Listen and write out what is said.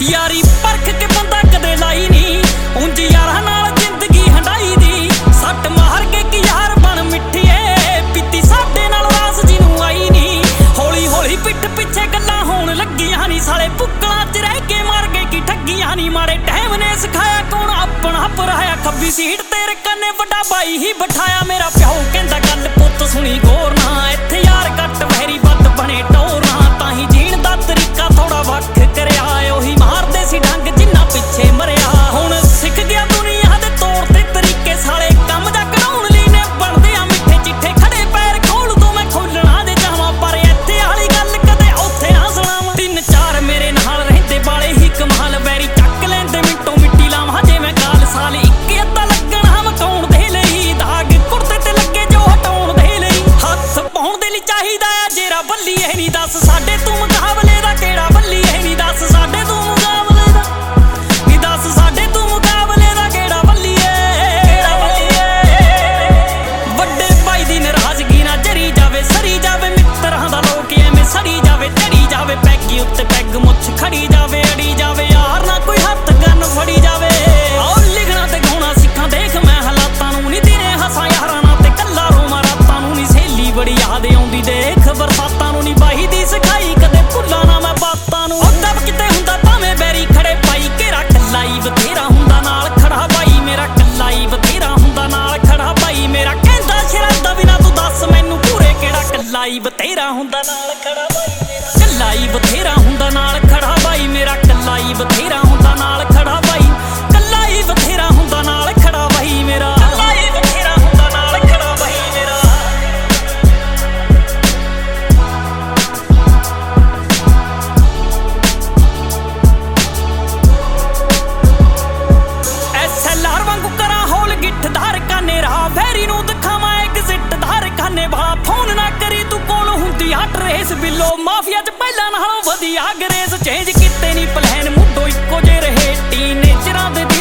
यारी परख के बंदा कदे लाई नी उंज यारां नाल जिंदगी हंडाई दी सट मार के कि यार बन मिठिए पीती साडे नाल रास जिनू आई नी हौली हौली पिठ पिछे गल्लां होण लगियां नी साले पुक्कलां च रह के मार गए कि ठगियां नी मारे टाइम ने सिखाया कौन अपना पराया खब्बी सीट तेरे कन्ने वड्डा बाई ही बिठाया मेरा प्यो कहंदा गल पुੱਤ सुनी गौर ना इत्थे यार घट वैरी बद बने टोर ना ताही जीण दा तरीका थोड़ा वख करिया ओही मारदे सी ढंग जिन्ना पिछे मरिया हुण सिख गया दुनिया दे तौर ते तरीके साले कम जा कराउण लई ने बनदे आ मिठे चिट्ठे खड़े पैर खोल दो मैं खोलना दे जावां पर इत्थे वाली गल कदे उत्थे ना सुणावां तीन चार मेरे नाल रहिंदे वाले ही कमाल वैरी चक लैंदे मिंटो मिट्टी लावां जे मैं गाल साल इक अद्धा लगना मकाउण दे लई दाग कुर्ते ते लगे जो हटाउण दे लई हत्थ पाउण दे लई चाहीदा आ जेरा बल्ली ए नहीं दस साडे तू मुकाबले दा केड़ा बल्ली ए नहीं दस साडे तू मुकाबले दा नी दस साडे तू मुकाबले दा केड़ा बल्ली वड्डे भाई दी नाराजगी ना जरी जावे सरी जावे मित्तरां दा लोक एवें सड़ी जावे चढ़ी जावे पैगी उत्ते पैग मुੱਛ खड़ी जावे अड़ी जावे यार ना कोई हत्थ गन फड़ी जावे आओ लिखना ते गाउणा सिक्खां देख मैं हालातां नूं नी दिने हसां यारां नाल ते कल्ला रोवां रातां नूं नी सहेली बड़ी याद आउंदी देख बरसातां नूं नी बाही दी सिखाई कदे भुल्ला ना मैं बातां नूं दब किते हुंदा भावें बैरी खड़े पाई घेरा कल्ला ही बथेरा हुंदा नाल खड़ा बाई मेरा कल्ला ही बथेरा हुंदा नाल खड़ा बाई मेरा कहंदा शरादा बिना तू दस मैनू पूरे केड़ा कल्ला ही बथेरा हुंदा नाल खड़ा बाई मेरा कल्ला ही बथेरा हुंदा नाल खड़ा बाई मेरा कल्ला ही बथेरा हुंदा नाल खड़ा बाई कल्ला ही बथेरा हुंदा नाल खड़ा बाई मेरा कल्ला ही बथेरा हुंदा नाल खड़ा बाई मेरा SLR वांगू करा होल गिट्ठ धार काने राह वैरी नूं दिखावां एग्जिट धार काने वाला फोन ना करी तू कोल हुंदी हट रेस बिलो माफिया च पहला नालों वधिया ग्रेस चेंज किते नी प्लान मुंडो इक्को जे रहे टीनेजरां दे